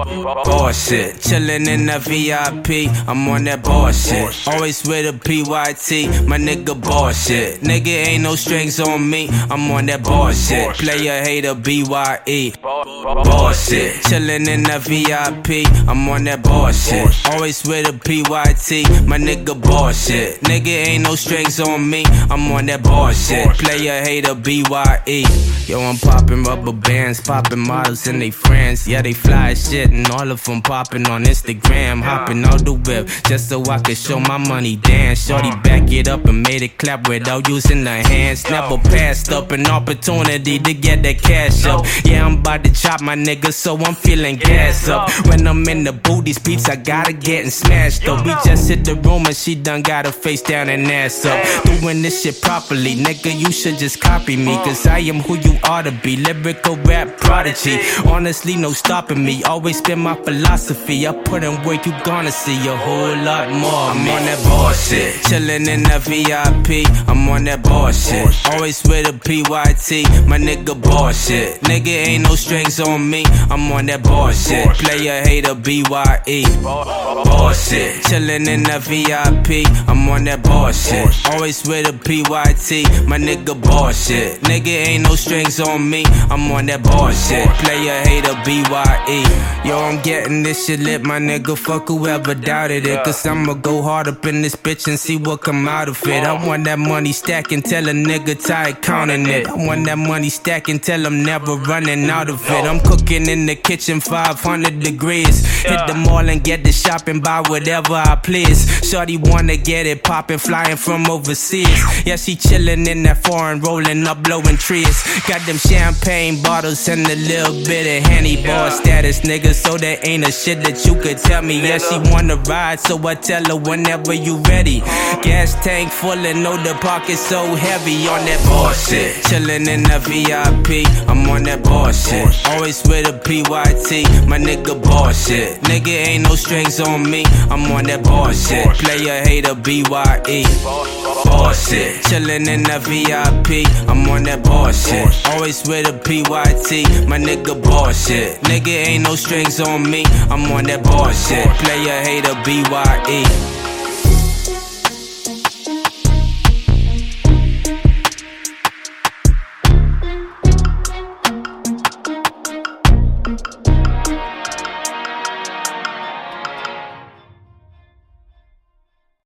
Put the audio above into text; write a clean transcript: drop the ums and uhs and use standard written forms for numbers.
Bullshit, chillin' in the VIP, I'm on that bullshit. Always with a PYT, my nigga bullshit. Nigga ain't no strings on me, I'm on that bullshit. Player hater BYE, bullshit. Chillin' in the VIP, I'm on that bullshit. Always with a PYT, my nigga bullshit. Nigga ain't no strings on me, I'm on that bullshit. Player hater BYE. Yo, I'm poppin' rubber bands, poppin' models and they friends. Yeah, they fly as shit and all of them poppin' on Instagram. Hoppin' out the whip just so I can show my money dance. Shorty back it up and made it clap without using the hands. Never passed up an opportunity to get that cash up. Yeah, I'm about to chop my nigga, so I'm feeling gas up. When I'm in the booth, these peeps I gotta get and smashed up. We just hit the room and she done got her face down and ass up. Doing this shit properly, nigga, you should just copy me, cause I am who you ought to be. Lyrical rap prodigy, honestly no stopping me. Always spin my philosophy, I put in work, you gonna see a whole lot more. I'm on that bullshit, chillin' in the VIP, I'm on that bullshit. Always with a PYT, my nigga bullshit. Nigga ain't no strings on me, I'm on that bullshit. Player hater BYE, bullshit. Chillin' in the VIP, I'm on that bullshit. Always with a PYT, my nigga bullshit. Nigga ain't no strings on me, I'm on that bullshit. Player hater BYE. Yo, I'm getting this shit lit, my nigga, fuck whoever doubted it. Cause I'ma go hard up in this bitch and see what come out of it. I want that money stacking till a nigga tired counting it. I want that money stacking till I'm never running out of it. I'm cooking in the kitchen 500 degrees. Hit the mall and get the shopping, buy whatever I please. Shorty wanna get it poppin', flying from overseas. Yeah, she chillin' in that foreign, rolling up, blowing trees. Got them champagne bottles and a little bit of Henny bar status, nigga, so there ain't a shit that you could tell me. Yeah, she wanna ride, so I tell her whenever you ready. Gas tank full and know the pocket so heavy on that bullshit. Chillin' in the VIP, I'm on that bullshit. Always with a PYT, my nigga bullshit. Nigga ain't no strings on me, I'm on that bullshit. Player hater BYE, bullshit. Chillin' in the VIP, I'm on that bullshit. Always with a PYT, my nigga bullshit. Nigga ain't no strings on me, I'm on that bullshit. Player hater BYE.